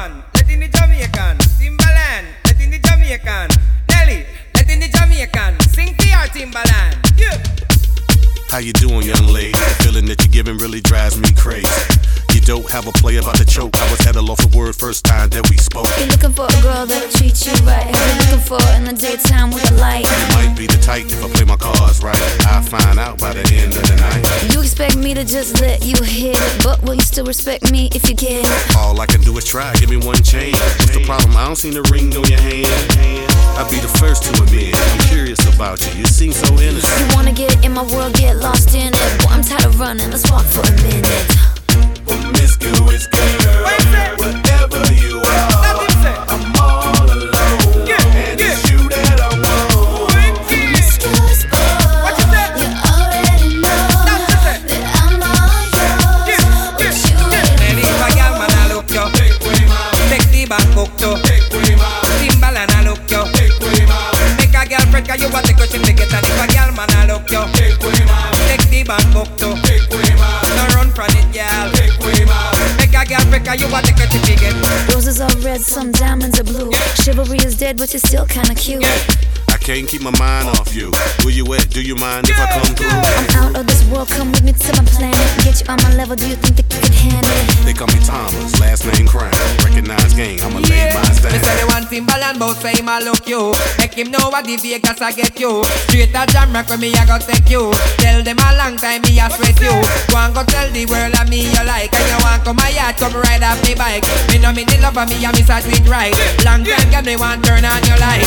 man, let in the Jamaican. Timbaland, let in the Jamaican. Nelly, let in the Jamaican. Sing for your Timbaland. Yeah. How you doing, young lady? The feeling that you're giving really drives me crazy. You don't have a play about to choke. I was at a loss for word first time that we spoke. You're looking for a girl that'll treat you right. You're looking for in the daytime with a light. You might be the type if I play my cards right. I'll find out by the end of the night. You expect me to just let you hit it, but will you still respect me if you get it? All I can do is try, give me one chance. What's the problem? I don't see the ring on your hand. I'll be the first to admit I'm curious about you. You seem so innocent. You wanna get in my world, get lost in it. Boy, I'm tired of running, let's walk for a minute. Promiscuous girl, whatever you are, I'm all alone, and it's you that I want. Promiscuous boy, you already know that I'm all yours. But you And if a girl man a look you, take the back up to Timbaland a look you. Make a girl freak you want to go to the get. And if a girl man a look you, take the back up to. No run from it, girl. Make a girl freak you want to go to the get. Roses are red, some diamonds are blue. Chivalry is dead, but you're still kinda cute. I can't keep my mind off you. Where you at? Do you mind if I come through? I'm out of this world, come with me to my planet. Get you on my level, do you think that you could handle it? They call me Thomas, last name Crown. Recognize gang, I'ma lay mine Me down. say they want Timbaland, but say him a look you. Make him know what the Vegas I get you. Straight a jam rock when me I go take you. Tell them a long time me a sweat you. Go and go tell the world that me you like. And you want come my yard, come ride off me bike. Me know me the love of me and me start with right. Long time girl me want turn on your light.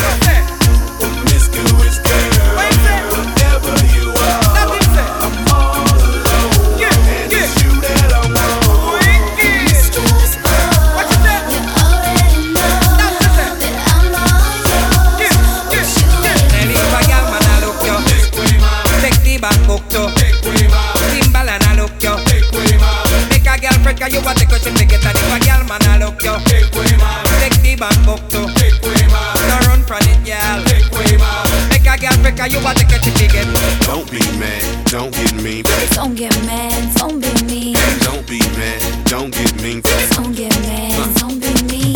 Promiscuous girl, whatever you are, I'm all alone, and it's you that I want. Promiscuous boy, you already know that I'm all yours. But you And if a girl man a look you, take the back up to Timbaland a look you. Make a girl freak you want to go to the get. And if a girl man a look you, take the back up to. No run from it, girl. Make a girl freak you want to go to the get. Don't be mad, don't get mean. don't get mad, don't be mean. Don't be mad, don't get mean. Don't get mad, don't be mean.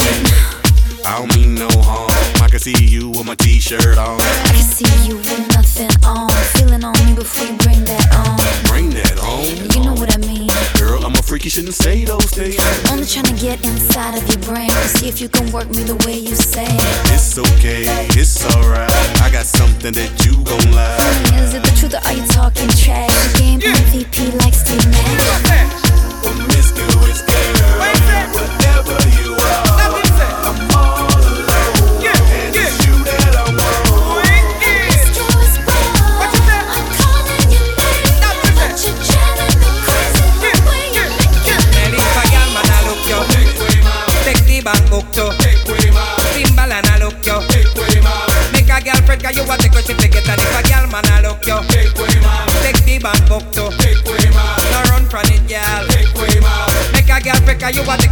I don't mean no harm. I can see you with my t-shirt on. I can see you with nothing on. Feeling on me before you bring that on. Bring that on. You know what I mean. Girl, I'm a freak, you shouldn't say those things. Only trying to get inside of your brain to see if you can work me the way you say. It's okay, it's alright. I got something that you gon' like. Is it the truth or are you talking trash? Game MVP like Steve Nash. Promiscuous girl, whatever you are, I'm all alone, and it's you that I want. Promiscuous boy, I'm calling your name, but you're driving me crazy the way you make your And if a girl man a look you, take the back up to Timbaland a look you. Make a girl freak you want to go to the get. And if a girl man a look you, take the back up to. No run from it, girl. Make a girl freak you want to